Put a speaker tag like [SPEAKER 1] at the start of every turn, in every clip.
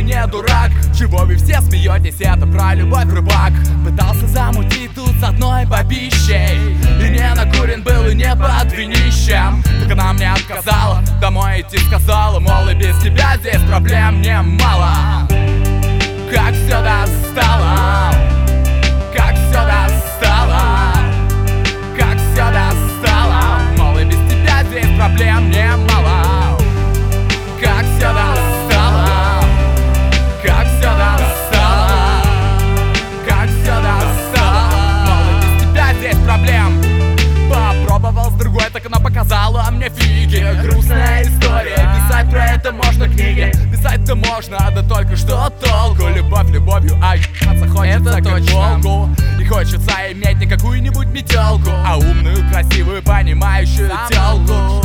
[SPEAKER 1] не дурак. Чего вы все смеетесь, это про любовь, рыбак. Пытался замутить тут с одной бабищей, и не накурен был, и не под винищем. Так она мне отказала, домой идти сказала, мол, и без тебя здесь проблем немало. Как все достало, как все достало, как все достало, мол, и без тебя здесь проблем немало. Как все достало, как все достало, как все достало, мол, и без тебя здесь проблем. Попробовал с другой, так она показала мне фиги. Грустная история, писать про это можно книги. Писать-то можно, да только что толку. Любовь любовью, а ебаться хочется как волку. Не хочется иметь не какую-нибудь метелку, а умную, красивую, понимающую телку.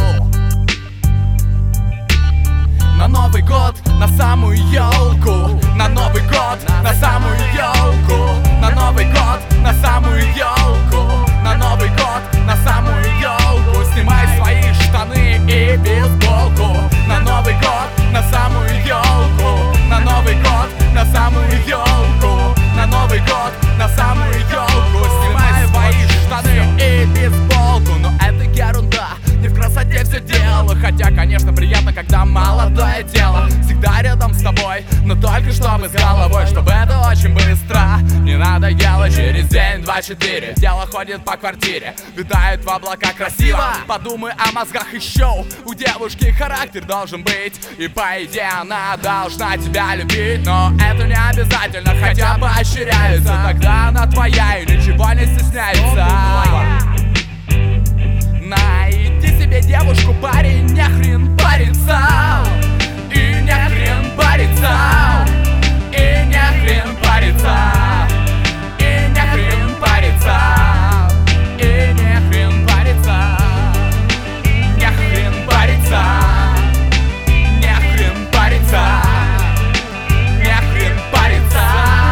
[SPEAKER 1] На Новый год, на самую елку. На Новый год, на самую елку. На Новый год, на самую елку. На Новый год, на самую елку. Снимай свои штаны и бейсболку. На Новый год, на самую елку. На Новый год, на самую елку. На Новый год, на самую елку. Снимай свои штаны и бейсболку. Но это ерунда, не в красоте все дело. Хотя, конечно, приятно, когда молодое тело всегда рядом с тобой, но только чтобы с головой, чтобы это очень быстро не надоело. Через день, два, четыре тело ходит по квартире, витает в облака красиво. Подумай о мозгах еще. У девушки характер должен быть, и по идее она должна тебя любить. Но это не обязательно, хотя поощряется. Тогда она твоя и ничего не стесняется. Найди себе девушку, парень, не хрен париться. И не хрен париться. И не хрен париться. И не хрен париться. И не хрен париться. Не хрен париться. Не хрен париться. Не хрен париться.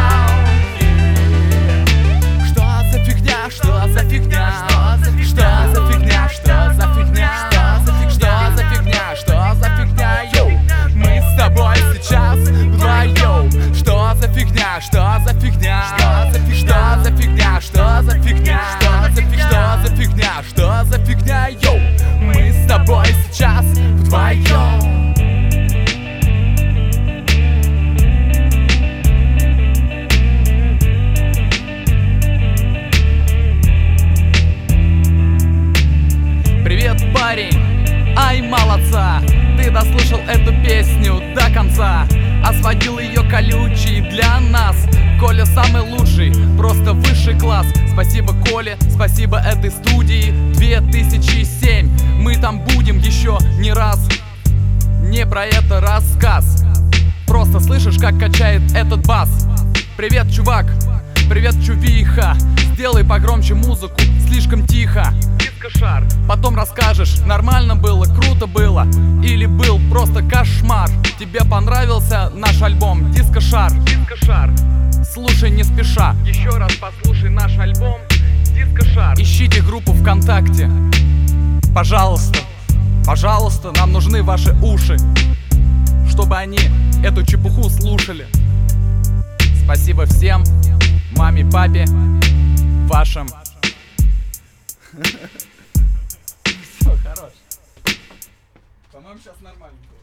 [SPEAKER 1] Что за фигня, что за фигня? Что за фигня, что за фигня? Что за фигня, что за фигня, йоу? Мы с тобой сейчас вдвоем. Что за фигня, что за фигня? Что за фигня, что за фигня? Что за фигня, что за фигня, йоу? Мы с тобой сейчас вдвоем. Привет, парень, ай, молодца. Ты дослушал эту песню до конца, а сводил ее колючий для нас. Коля самый лучший, просто высший класс. Спасибо Коле, спасибо этой студии 2007. Мы там будем еще не раз. Не про это рассказ, просто слышишь, как качает этот бас. Привет, чувак, привет, чувиха. Сделай погромче музыку, слишком тихо. Дискошар. Потом расскажешь, нормально было, круто было, или был просто кошмар. Тебе понравился наш альбом Дискошар? Дискошар. Слушай не спеша. Еще раз послушай наш альбом Дискошар. Ищите группу ВКонтакте. Пожалуйста, пожалуйста, нам нужны ваши уши, чтобы они эту чепуху слушали. Спасибо всем, маме, папе, вашим. Все, хорош. По-моему, сейчас нормально.